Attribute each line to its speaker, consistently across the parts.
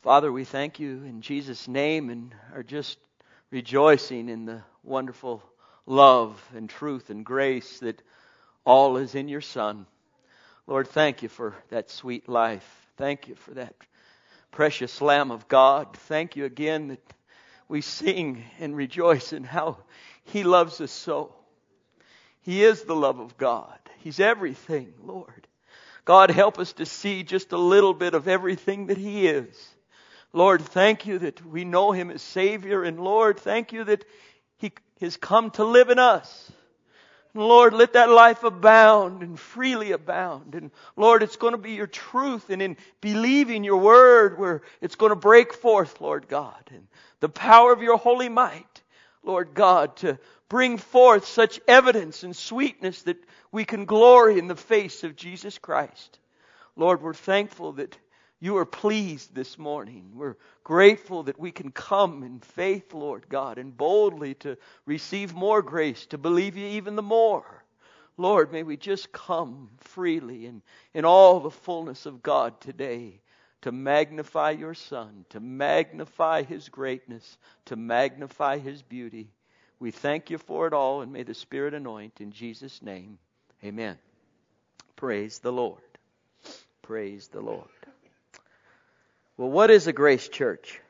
Speaker 1: Father, we thank you in Jesus' name and are just rejoicing in the wonderful love and truth and grace that all is in your Son. Lord, thank you for that sweet life. Thank you for that precious Lamb of God. Thank you again that we sing and rejoice in how He loves us so. He is the love of God. He's everything, Lord. God, help us to see just a little bit of everything that He is. Lord, thank you that we know Him as Savior. And Lord, thank you that He has come to live in us. And Lord, let that life abound and freely abound. And Lord, it's going to be your truth and in believing your word where it's going to break forth, Lord God. And the power of your holy might, Lord God, to bring forth such evidence and sweetness that we can glory in the face of Jesus Christ. Lord, we're thankful that you are pleased this morning. We're grateful that we can come in faith, Lord God, and boldly to receive more grace, to believe you even the more. Lord, may we just come freely and in all the fullness of God today to magnify your Son, to magnify His greatness, to magnify His beauty. We thank you for it all, and may the Spirit anoint in Jesus' name. Amen. Praise the Lord. Praise the Lord. Well, what is a Grace Church?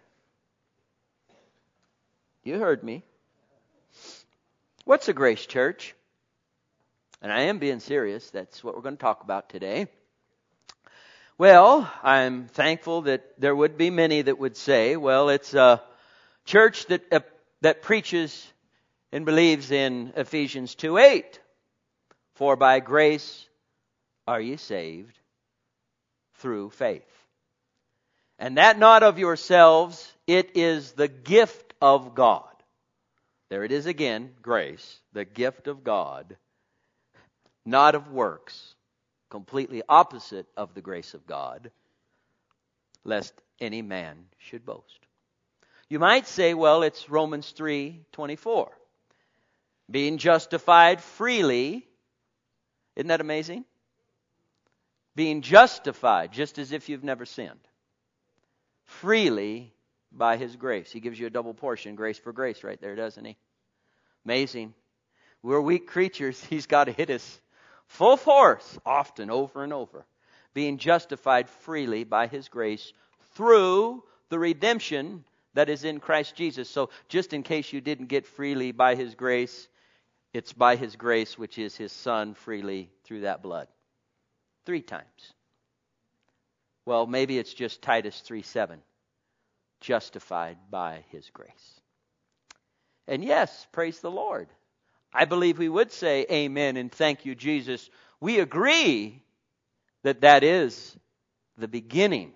Speaker 1: You heard me. What's a Grace Church? And I am being serious. That's what we're going to talk about today. Well, I'm thankful that there would be many that would say, well, it's a church that preaches and believes in Ephesians 2:8. For by grace are ye saved through faith. And that not of yourselves, it is the gift of God. There it is again, grace, the gift of God, not of works, completely opposite of the grace of God, lest any man should boast. You might say, well, it's Romans 3:24. Being justified freely, isn't that amazing? Being justified, just as if you've never sinned. Freely by His grace. He gives you a double portion, grace for grace right there, doesn't He? Amazing. We're weak creatures. He's got to hit us full force, often, over and over. Being justified freely by His grace through the redemption that is in Christ Jesus. So just in case you didn't get freely by His grace, it's by His grace, which is His Son, freely through that blood. 3 times. Well, maybe it's just Titus 3:7. Justified by His grace. And yes, praise the Lord. I believe we would say amen and thank you, Jesus. We agree that that is the beginning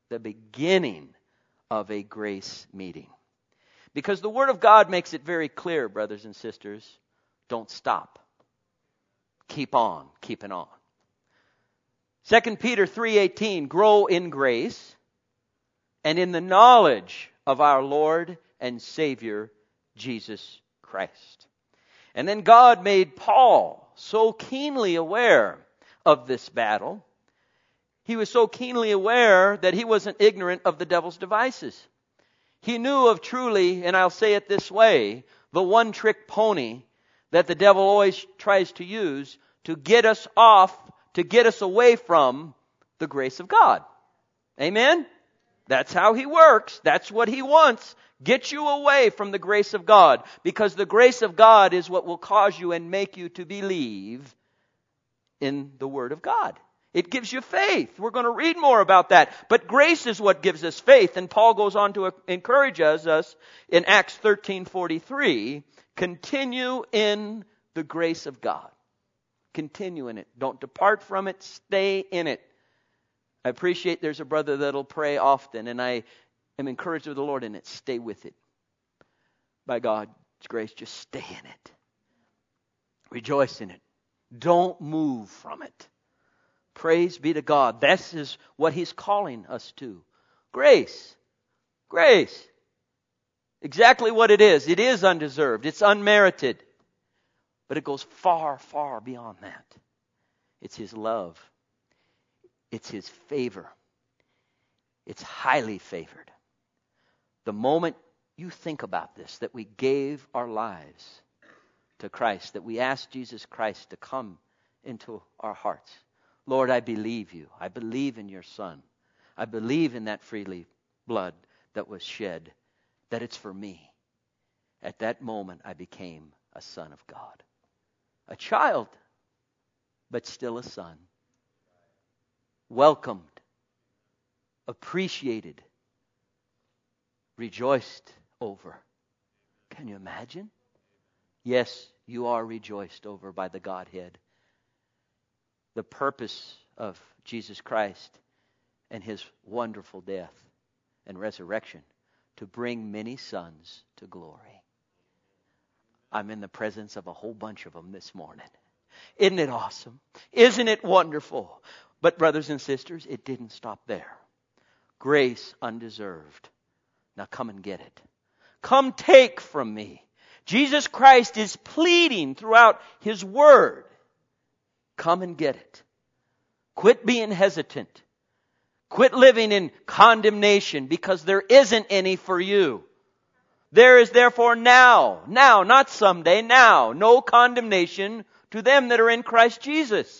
Speaker 1: of a grace meeting. Because the Word of God makes it very clear, brothers and sisters, don't stop. Keep on, keeping on. 2 Peter 3:18, grow in grace and in the knowledge of our Lord and Savior, Jesus Christ. And then God made Paul so keenly aware of this battle. He was so keenly aware that he wasn't ignorant of the devil's devices. He knew of truly, and I'll say it this way, the one-trick pony that the devil always tries to use to get us off, to get us away from the grace of God. Amen? That's how he works. That's what he wants. Get you away from the grace of God. Because the grace of God is what will cause you and make you to believe in the Word of God. It gives you faith. We're going to read more about that. But grace is what gives us faith. And Paul goes on to encourage us in Acts 13:43, continue in the grace of God. Continue in it. Don't depart from it. Stay in it. I appreciate there's a brother that'll pray often, and I am encouraged with the Lord in it. Stay with it. By God's grace, just stay in it. Rejoice in it. Don't move from it. Praise be to God. This is what He's calling us to. Grace. Grace. Exactly what it is. It is undeserved. It's unmerited. But it goes far, far beyond that. It's His love. It's His favor. It's highly favored. The moment you think about this, that we gave our lives to Christ, that we asked Jesus Christ to come into our hearts. Lord, I believe you. I believe in your Son. I believe in that freely blood that was shed, that it's for me. At that moment, I became a son of God. A child, but still a son. Welcomed, appreciated, rejoiced over. Can you imagine? Yes, you are rejoiced over by the Godhead. The purpose of Jesus Christ and his wonderful death and resurrection to bring many sons to glory. I'm in the presence of a whole bunch of them this morning. Isn't it awesome? Isn't it wonderful? But brothers and sisters, it didn't stop there. Grace undeserved. Now come and get it. Come take from me. Jesus Christ is pleading throughout his word. Come and get it. Quit being hesitant. Quit living in condemnation because there isn't any for you. There is therefore now, not someday, now, no condemnation to them that are in Christ Jesus.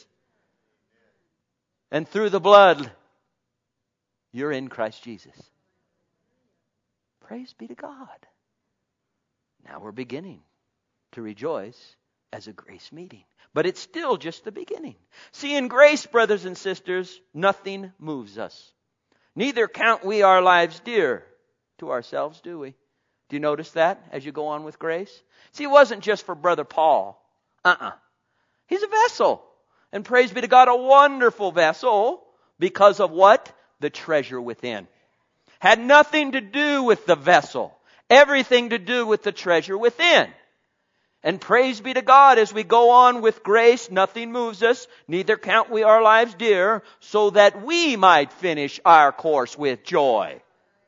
Speaker 1: And through the blood, you're in Christ Jesus. Praise be to God. Now we're beginning to rejoice as a grace meeting. But it's still just the beginning. See, in grace, brothers and sisters, nothing moves us. Neither count we our lives dear to ourselves, do we? Do you notice that as you go on with grace? See, it wasn't just for Brother Paul. He's a vessel. And praise be to God, a wonderful vessel. Because of what? The treasure within. Had nothing to do with the vessel. Everything to do with the treasure within. And praise be to God, as we go on with grace, nothing moves us, neither count we our lives dear, so that we might finish our course with joy.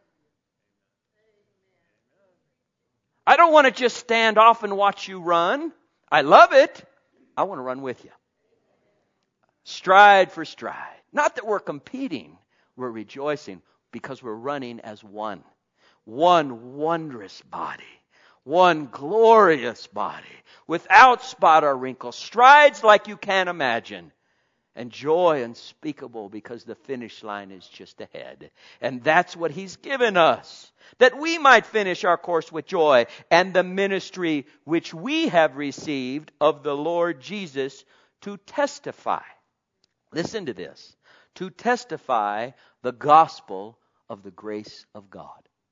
Speaker 1: I don't want to just stand off and watch you run. I love it. I want to run with you. Stride for stride. Not that we're competing, we're rejoicing because we're running as one. One wondrous body. One glorious body, without spot or wrinkle, strides like you can't imagine, and joy unspeakable because the finish line is just ahead. And that's what he's given us, that we might finish our course with joy, and the ministry which we have received of the Lord Jesus to testify. Listen to this. To testify the gospel of the grace of God.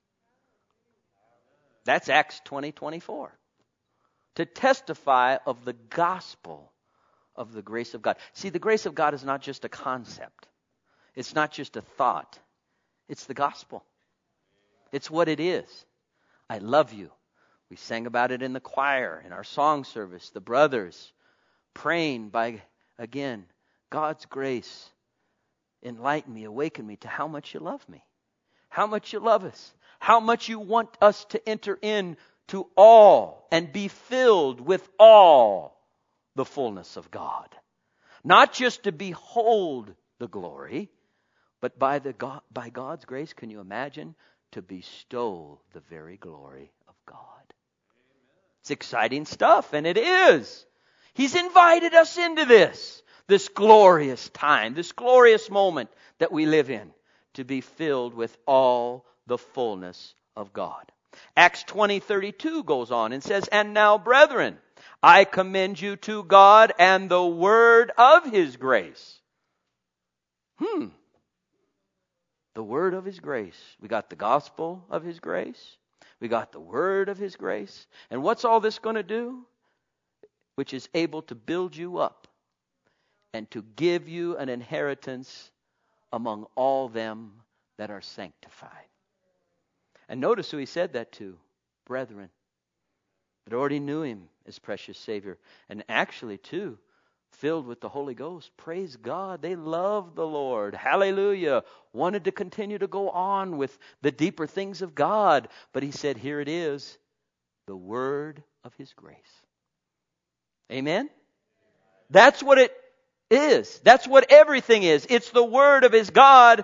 Speaker 1: That's Acts 20:24. To testify of the gospel of the grace of God. See, the grace of God is not just a concept. It's not just a thought. It's the gospel. It's what it is. I love you. We sang about it in the choir, in our song service. The brothers praying by, again, God's grace. Enlighten me, awaken me to how much you love me. How much you love us. How much you want us to enter in to all and be filled with all the fullness of God. Not just to behold the glory, but by God's grace, can you imagine, to bestow the very glory of God. It's exciting stuff, and it is. He's invited us into this glorious time, this glorious moment that we live in, to be filled with all the fullness of God. Acts 20:32 goes on and says, "And now, brethren, I commend you to God and the word of his grace." The word of his grace. We got the gospel of his grace. We got the word of his grace. And what's all this going to do? Which is able to build you up and to give you an inheritance among all them that are sanctified. And notice who he said that to. Brethren. That already knew him as precious Savior. And actually, too, filled with the Holy Ghost. Praise God. They loved the Lord. Hallelujah. Wanted to continue to go on with the deeper things of God. But he said, here it is. The word of his grace. Amen? That's what it is. That's what everything is. It's the word of his God,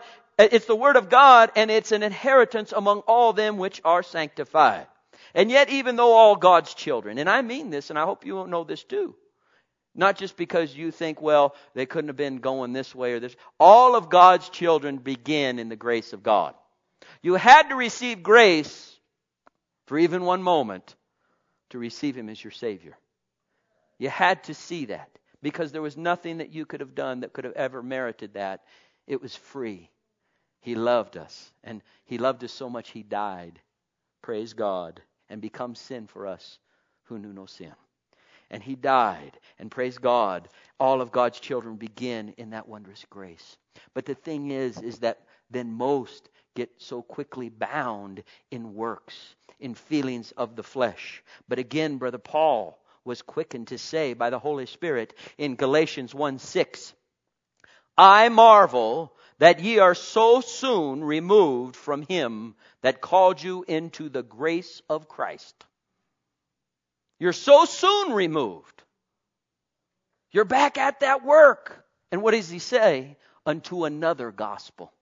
Speaker 1: It's the word of God, and it's an inheritance among all them which are sanctified. And yet, even though all God's children, and I mean this, and I hope you know this too, not just because you think, well, they couldn't have been going this way or this. All of God's children begin in the grace of God. You had to receive grace for even one moment to receive Him as your Savior. You had to see that, because there was nothing that you could have done that could have ever merited that. It was free. He loved us, and He loved us so much He died, praise God, and become sin for us who knew no sin. And He died, and praise God, all of God's children begin in that wondrous grace. But the thing is that then most get so quickly bound in works, in feelings of the flesh. But again, Brother Paul was quickened to say by the Holy Spirit in Galatians 1:6, I marvel that ye are so soon removed from Him that called you into the grace of Christ. You're so soon removed. You're back at that work. And what does he say? Unto another gospel.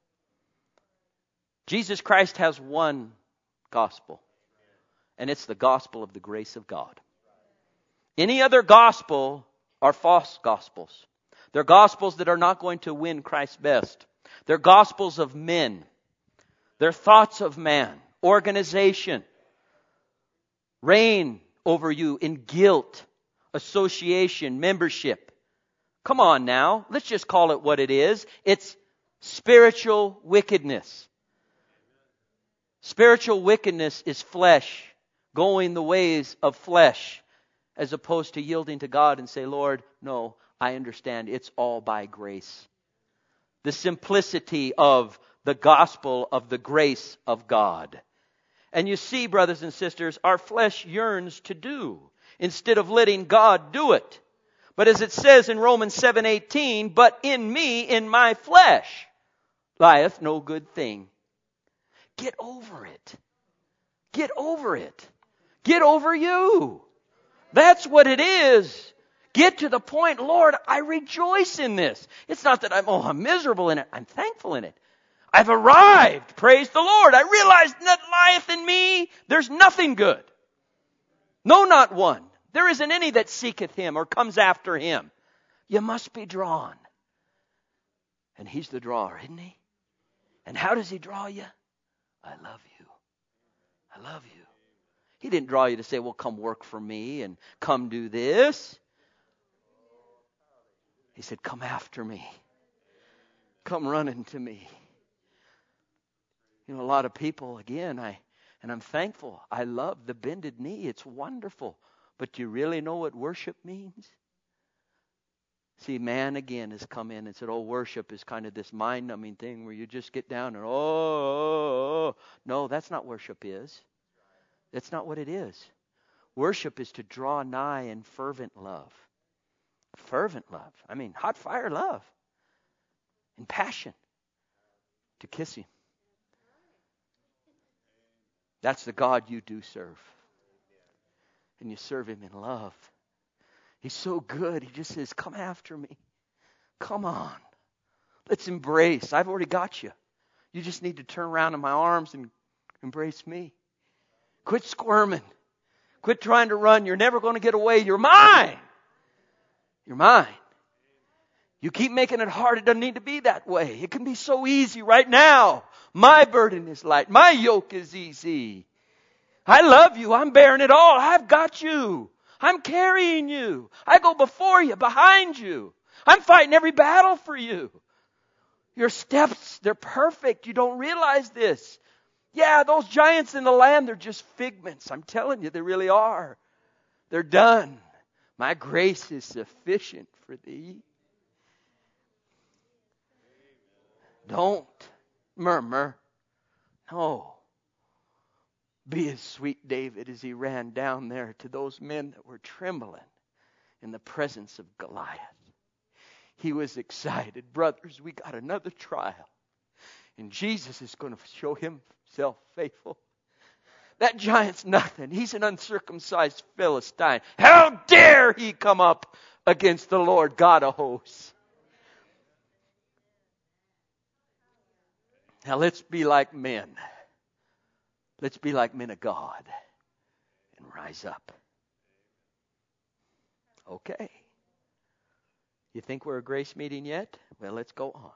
Speaker 1: Jesus Christ has one gospel, and it's the gospel of the grace of God. Any other gospel are false gospels. They're gospels that are not going to win Christ's best. They're gospels of men. They're thoughts of man, organization, reign over you in guilt, association, membership. Come on now, let's just call it what it is. It's spiritual wickedness. Spiritual wickedness is flesh, going the ways of flesh, as opposed to yielding to God and say, Lord, no, I understand it's all by grace. The simplicity of the gospel of the grace of God. And you see, brothers and sisters, our flesh yearns to do instead of letting God do it. But as it says in Romans 7:18, but in me, in my flesh, lieth no good thing. Get over it. Get over it. Get over you. That's what it is. Get to the point, Lord, I rejoice in this. It's not that I'm miserable in it. I'm thankful in it. I've arrived. Praise the Lord. I realize that lieth in me. There's nothing good. No, not one. There isn't any that seeketh Him or comes after Him. You must be drawn. And He's the drawer, isn't He? And how does He draw you? I love you. I love you. He didn't draw you to say, well, come work for me and come do this. He said, come after me. Come running to me. You know, a lot of people, again, and I'm thankful. I love the bended knee. It's wonderful. But do you really know what worship means? See, man again has come in and said, oh, worship is kind of this mind-numbing thing where you just get down and, oh. No, that's not worship is. That's not what it is. Worship is to draw nigh in fervent love. Fervent love. I mean, hot fire love. In passion. To kiss Him. That's the God you do serve. And you serve Him in love. He's so good. He just says, come after me. Come on. Let's embrace. I've already got you. You just need to turn around in my arms and embrace me. Quit squirming. Quit trying to run. You're never going to get away. You're mine. You're mine. You keep making it hard. It doesn't need to be that way. It can be so easy right now. My burden is light. My yoke is easy. I love you. I'm bearing it all. I've got you. I'm carrying you. I go before you, behind you. I'm fighting every battle for you. Your steps, they're perfect. You don't realize this. Yeah, those giants in the land, they're just figments. I'm telling you, they really are. They're done. My grace is sufficient for thee. Don't murmur. No. Be as sweet David as he ran down there to those men that were trembling in the presence of Goliath. He was excited. Brothers, we got another trial. And Jesus is going to show Himself faithful. That giant's nothing. He's an uncircumcised Philistine. How dare he come up against the Lord God of hosts? Now let's be like men. Let's be like men of God and rise up. Okay. You think we're a grace meeting yet? Well, let's go on.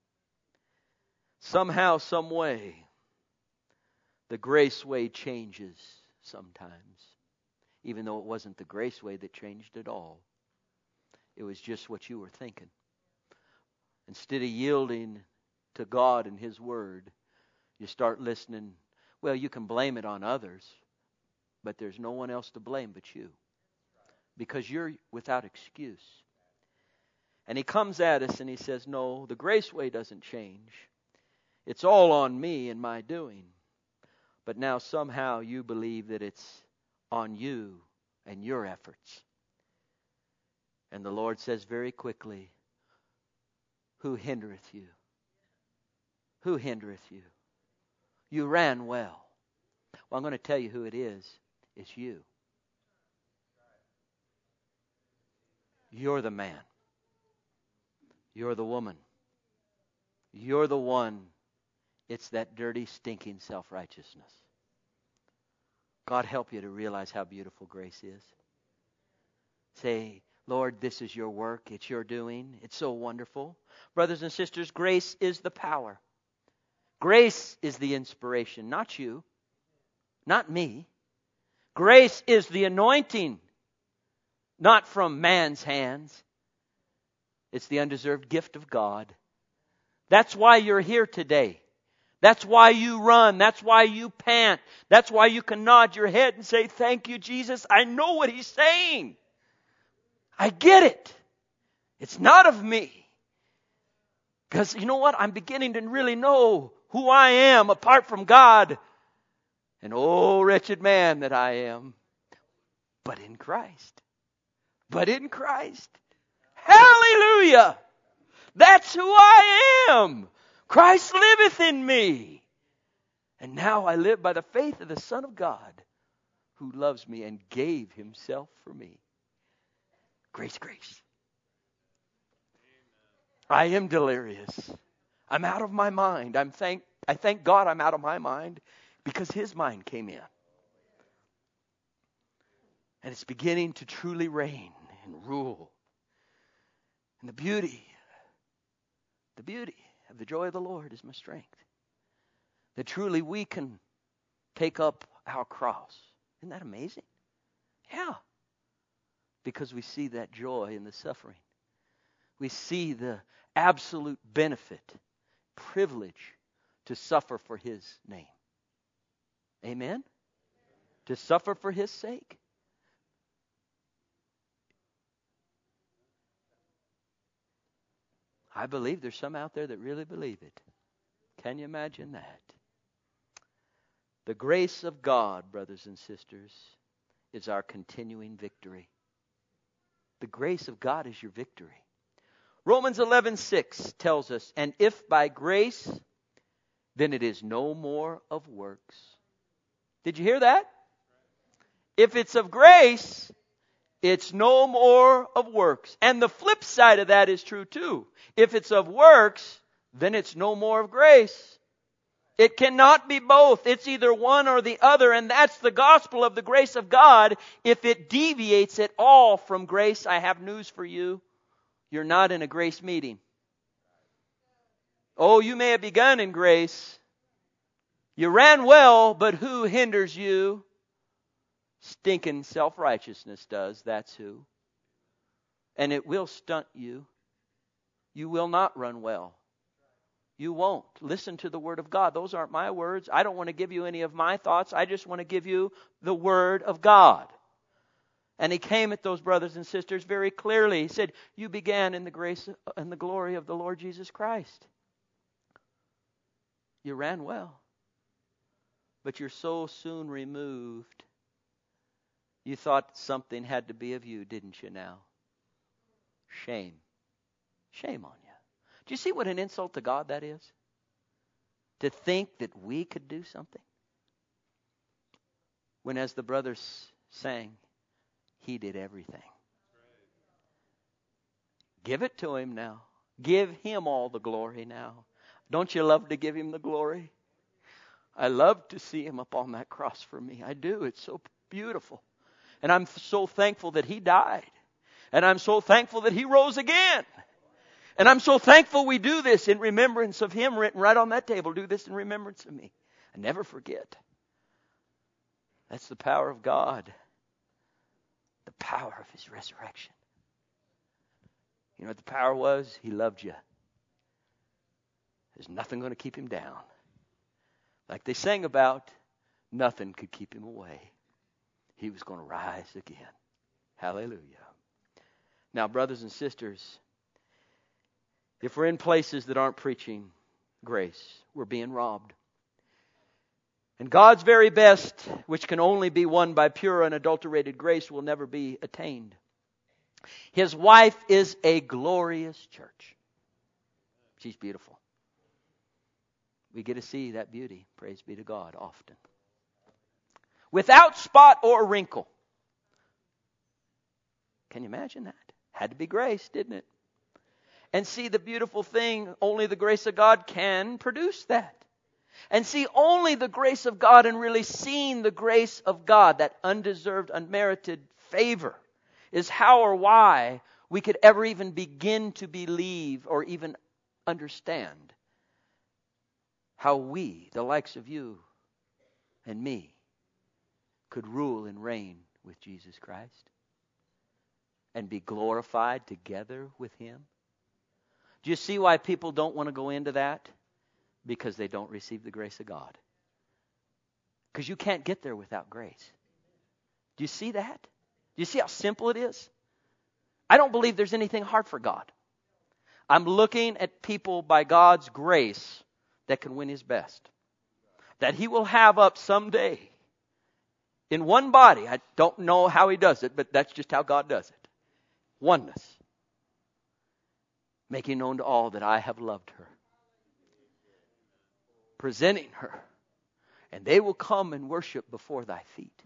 Speaker 1: Somehow, some way, the grace way changes sometimes. Even though it wasn't the grace way that changed at all. It was just what you were thinking. Instead of yielding to God and His Word, you start listening. Well, you can blame it on others, but there's no one else to blame but you. Because you're without excuse. And He comes at us and He says, no, the grace way doesn't change. It's all on me and my doing. But now somehow you believe that it's on you and your efforts. And the Lord says very quickly, who hindereth you? Who hindereth you? You ran well. Well, I'm going to tell you who it is. It's you. You're the man. You're the woman. You're the one. It's that dirty, stinking self-righteousness. God help you to realize how beautiful grace is. Say, Lord, this is your work. It's your doing. It's so wonderful. Brothers and sisters, grace is the power. Grace is the inspiration, not you, not me. Grace is the anointing, not from man's hands. It's the undeserved gift of God. That's why you're here today. That's why you run. That's why you pant. That's why you can nod your head and say, thank you, Jesus. I know what He's saying. I get it. It's not of me. Because you know what? I'm beginning to really know who I am apart from God. And oh, wretched man that I am. But in Christ. But in Christ. Hallelujah! That's who I am. Christ liveth in me. And now I live by the faith of the Son of God, who loves me and gave Himself for me. Grace, grace. I am delirious. I'm out of my mind. I thank God I'm out of my mind because His mind came in. And it's beginning to truly reign and rule. And the beauty of the joy of the Lord is my strength. That truly we can take up our cross. Isn't that amazing? Yeah. Because we see that joy in the suffering. We see the absolute benefit, privilege to suffer for His name. Amen? To suffer for His sake. I believe there's some out there that really believe it. Can you imagine that? The grace of God, brothers and sisters, is our continuing victory. The grace of God is your victory. Romans 11:6 tells us, and if by grace, then it is no more of works. Did you hear that? If it's of grace, it's no more of works. And the flip side of that is true too. If it's of works, then it's no more of grace. It cannot be both. It's either one or the other, and that's the gospel of the grace of God. If it deviates at all from grace, I have news for you. You're not in a grace meeting. Oh, you may have begun in grace. You ran well, but who hinders you? Stinking self-righteousness does. That's who. And it will stunt you. You will not run well. You won't. Listen to the Word of God. Those aren't my words. I don't want to give you any of my thoughts. I just want to give you the Word of God. And He came at those brothers and sisters very clearly. He said, you began in the grace and the glory of the Lord Jesus Christ. You ran well. But you're so soon removed. You thought something had to be of you, didn't you now? Shame. Shame on you. Do you see what an insult to God that is? To think that we could do something? When, as the brothers sang, He did everything. Give it to Him now. Give Him all the glory now. Don't you love to give Him the glory? I love to see Him up on that cross for me. I do. It's so beautiful. And I'm so thankful that He died. And I'm so thankful that He rose again. And I'm so thankful we do this in remembrance of Him, written right on that table. Do this in remembrance of me. I never forget. That's the power of God. The power of His resurrection. You know what the power was? He loved you. There's nothing going to keep Him down. Like they sang about, nothing could keep Him away. He was going to rise again. Hallelujah. Now, brothers and sisters, if we're in places that aren't preaching grace, we're being robbed. And God's very best, which can only be won by pure unadulterated grace, will never be attained. His wife is a glorious church. She's beautiful. We get to see that beauty, praise be to God, often. Without spot or wrinkle. Can you imagine that? Had to be grace, didn't it? And see, the beautiful thing, only the grace of God can produce that. And see, only the grace of God, and really seeing the grace of God, that undeserved, unmerited favor, is how or why we could ever even begin to believe or even understand how we, the likes of you and me, could rule and reign with Jesus Christ and be glorified together with Him. Do you see why people don't want to go into that? Because they don't receive the grace of God. Because you can't get there without grace. Do you see that? Do you see how simple it is? I don't believe there's anything hard for God. I'm looking at people by God's grace that can win His best. That He will have up someday in one body. I don't know how He does it, but that's just how God does it. Oneness. Making known to all that I have loved her. Presenting her. And they will come and worship before thy feet.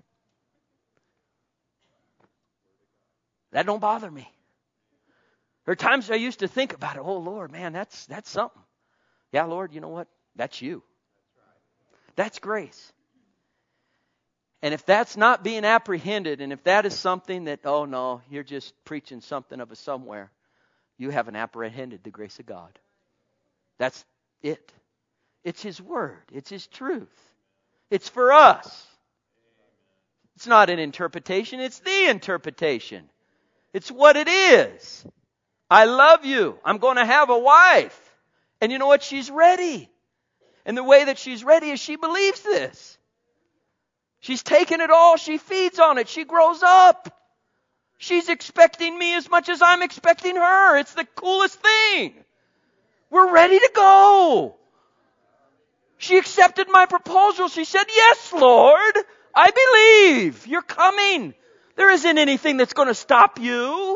Speaker 1: That don't bother me. There are times I used to think about it. Oh, Lord, man, that's something. Yeah, Lord, you know what? That's you. That's grace. And if that's not being apprehended, and if that is something that, oh no, you're just preaching something of a somewhere, you haven't apprehended the grace of God. That's it. It's His Word. It's His truth. It's for us. It's not an interpretation. It's the interpretation. It's what it is. I love you. I'm going to have a wife. And you know what? She's ready. And the way that she's ready is she believes this. She's taken it all. She feeds on it. She grows up. She's expecting me as much as I'm expecting her. It's the coolest thing. We're ready to go. She accepted my proposal. She said, yes, Lord, I believe. You're coming. There isn't anything that's going to stop you.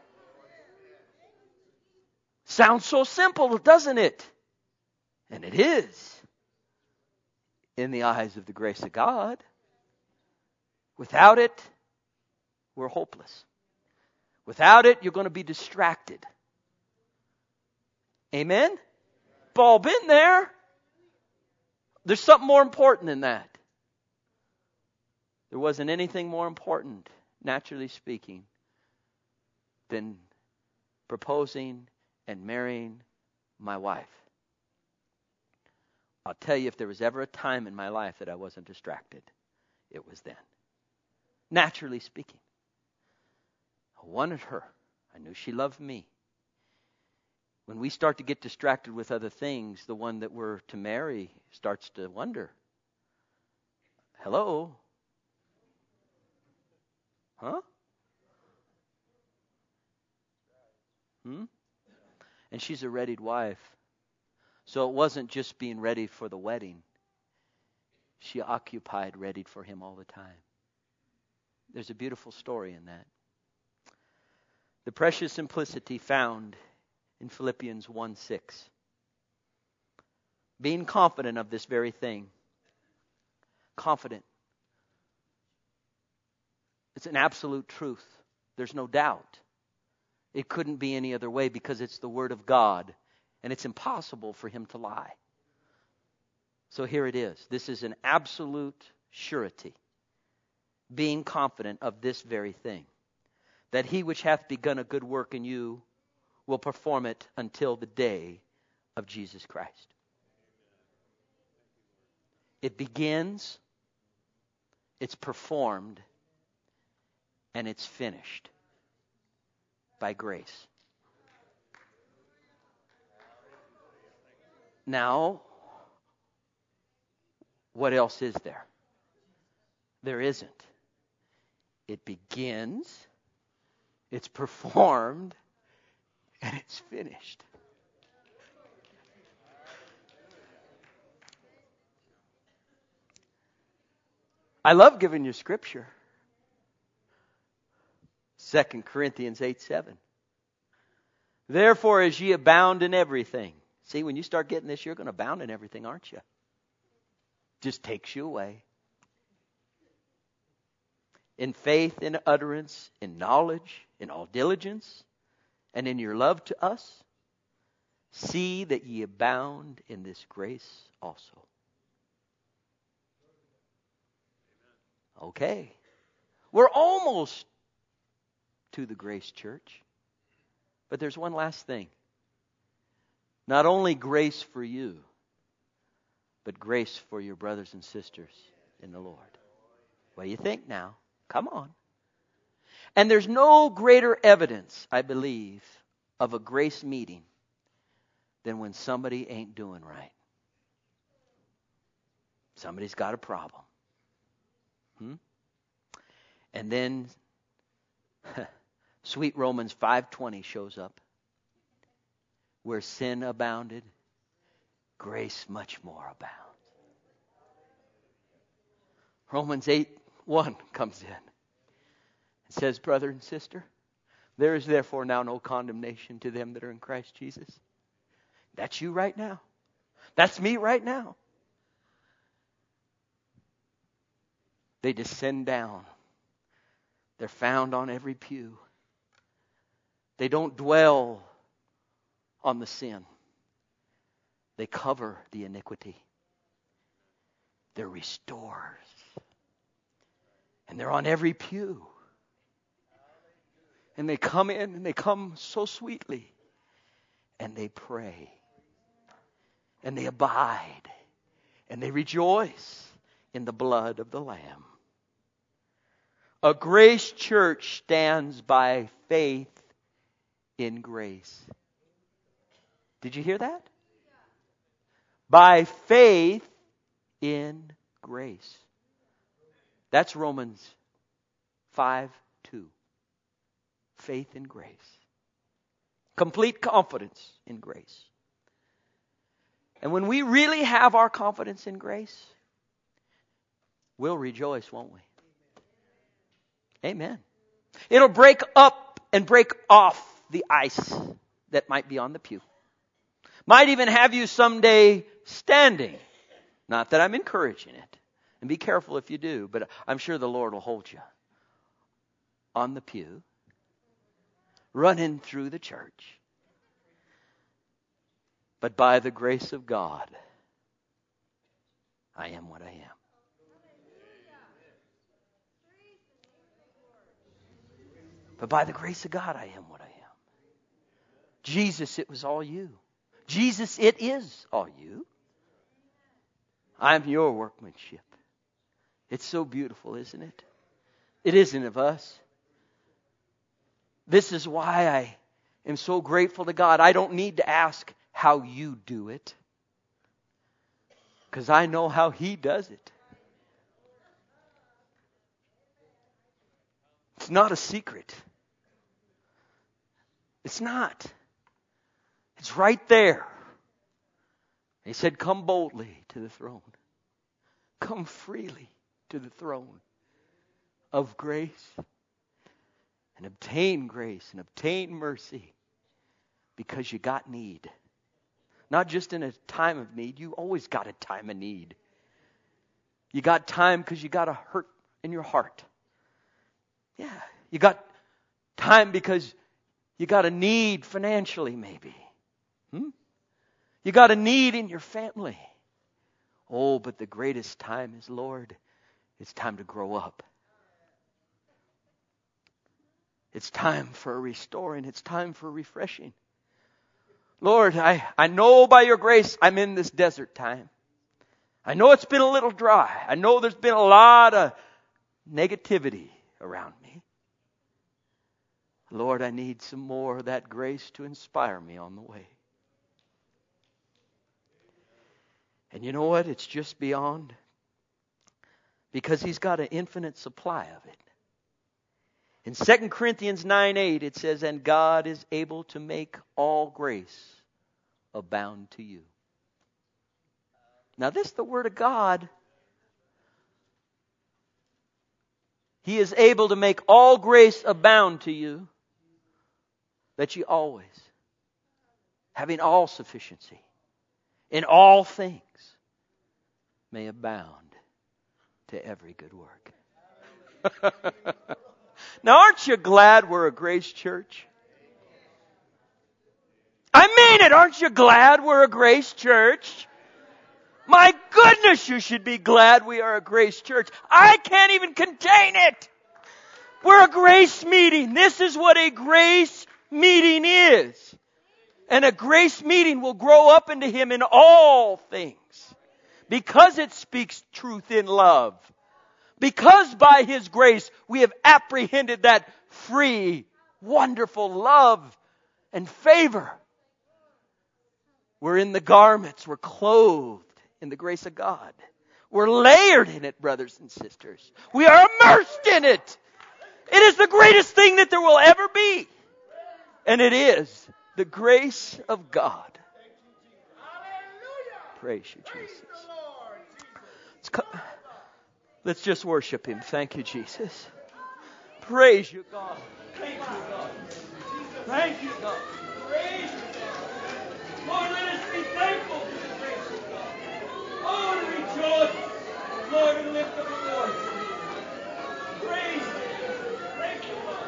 Speaker 1: Sounds so simple, doesn't it? And it is. In the eyes of the grace of God. Without it, we're hopeless. Without it, you're going to be distracted. Amen? We've all been there. There's something more important than that. There wasn't anything more important, naturally speaking, than proposing and marrying my wife. I'll tell you, if there was ever a time in my life that I wasn't distracted, it was then. Naturally speaking. I wanted her. I knew she loved me. When we start to get distracted with other things, the one that we're to marry starts to wonder. Hello? Huh? And she's a readied wife. So it wasn't just being ready for the wedding. She occupied, readied for him all the time. There's a beautiful story in that. The precious simplicity found in Philippians 1:6. Being confident of this very thing. Confident. It's an absolute truth. There's no doubt. It couldn't be any other way because it's the Word of God. And it's impossible for him to lie. So here it is. This is an absolute surety. Being confident of this very thing. That he which hath begun a good work in you will perform it until the day of Jesus Christ. It begins, it's performed, and it's finished by grace. Now, what else is there? There isn't. It begins, it's performed, and it's finished. I love giving you scripture. 2 Corinthians 8:7. Therefore, as ye abound in everything. See, when you start getting this, you're going to abound in everything, aren't you? Just takes you away. In faith, in utterance, in knowledge, in all diligence, and in your love to us, see that ye abound in this grace also. Okay. We're almost to the Grace Church. But there's one last thing. Not only grace for you, but grace for your brothers and sisters in the Lord. What do you think now? Come on. And there's no greater evidence, I believe, of a grace meeting than when somebody ain't doing right. Somebody's got a problem. And then sweet Romans 5:20 shows up. Where sin abounded, grace much more abounds. Romans 8:1 comes in. It says, brother and sister, there is therefore now no condemnation to them that are in Christ Jesus. That's you right now. That's me right now. They descend down. They're found on every pew. They don't dwell on the sin. They cover the iniquity. They're restorers. And they're on every pew. And they come in and they come so sweetly. And they pray. And they abide. And they rejoice in the blood of the Lamb. A grace church stands by faith in grace. Did you hear that? By faith in grace. That's Romans 5:2. Faith in grace. Complete confidence in grace. And when we really have our confidence in grace, we'll rejoice, won't we? Amen. It'll break up and break off the ice that might be on the pew. Might even have you someday standing. Not that I'm encouraging it. And be careful if you do, but I'm sure the Lord will hold you on the pew, running through the church. But by the grace of God, I am what I am. But by the grace of God, I am what I am. Jesus, it was all you. Jesus, it is all you. I'm your workmanship. It's so beautiful, isn't it? It isn't of us. This is why I am so grateful to God. I don't need to ask how you do it, because I know how He does it. It's not a secret. It's not. It's right there. He said, come boldly to the throne. Come freely to the throne of grace and obtain grace and obtain mercy because you got need. Not just in a time of need. You always got a time of need. You got time because you got a hurt in your heart. Yeah. You got time because you got a need financially maybe. You got a need in your family. Oh, but the greatest time is, Lord, it's time to grow up. It's time for a restoring. It's time for refreshing. Lord, I know by your grace I'm in this desert time. I know it's been a little dry. I know there's been a lot of negativity around me. Lord, I need some more of that grace to inspire me on the way. And you know what? It's just beyond. Because He's got an infinite supply of it. In 2 Corinthians 9:8 it says, and God is able to make all grace abound to you. Now this is the Word of God. He is able to make all grace abound to you, that you always, having all sufficiency, in all things, may abound to every good work. Now aren't you glad we're a grace church? I mean it, aren't you glad we're a grace church? My goodness, you should be glad we are a grace church. I can't even contain it. We're a grace meeting. This is what a grace meeting is. And a grace meeting will grow up into Him in all things. Because it speaks truth in love. Because by His grace we have apprehended that free, wonderful love and favor. We're in the garments. We're clothed in the grace of God. We're layered in it, brothers and sisters. We are immersed in it. It is the greatest thing that there will ever be. And it is the grace of God. Praise you, Jesus. Let's just worship Him. Thank you, Jesus. Praise you, God. Thank you, God. Thank you, God. Praise you, God. Lord, let us be thankful for the grace of God. Oh, to rejoice, Lord, and lift up a voice. Praise you. Thank you, Lord.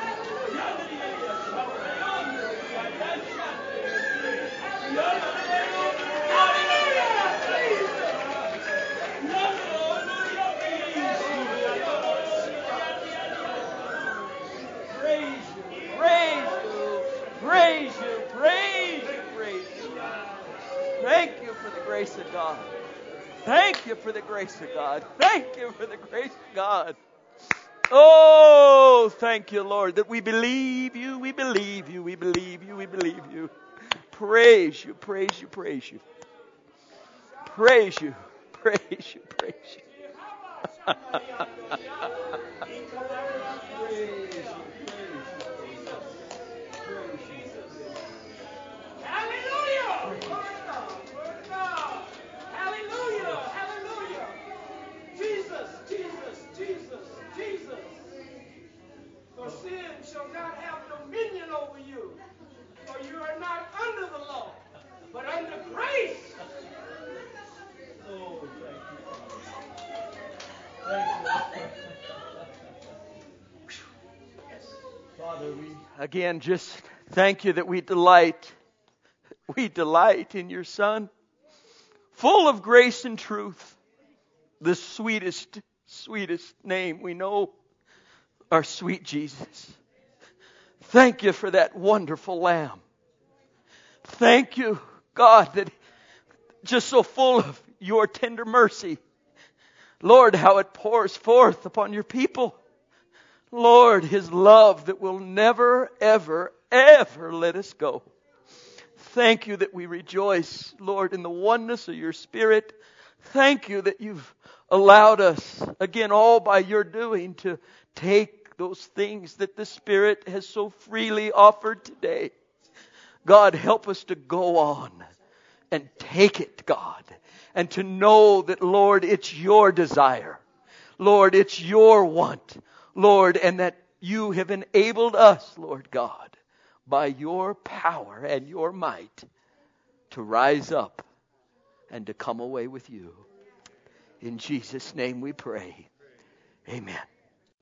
Speaker 1: Thank you for the grace of God. Thank you for the grace of God. Thank you for the grace of God. Oh, thank you, Lord, that we believe you, we believe you, we believe you, we believe you. Praise you, praise you, praise you. Praise you, praise you, praise you.
Speaker 2: For sin shall not have dominion over you. For you are not under the law, but under grace. Oh, thank you.
Speaker 1: Father, we again just thank you that we delight in your Son, full of grace and truth, the sweetest name we know, our sweet Jesus. Thank you for that wonderful Lamb. Thank you, God, that just so full of your tender mercy. Lord, how it pours forth upon your people. Lord, His love that will never, ever, ever let us go. Thank you that we rejoice, Lord, in the oneness of your Spirit. Thank you that you've allowed us, again, all by your doing, to take those things that the Spirit has so freely offered today. God, help us to go on and take it, God, and to know that, Lord, it's your desire. Lord, it's your want, Lord, and that you have enabled us, Lord God, by your power and your might to rise up and to come away with you. In Jesus' name we pray. Amen.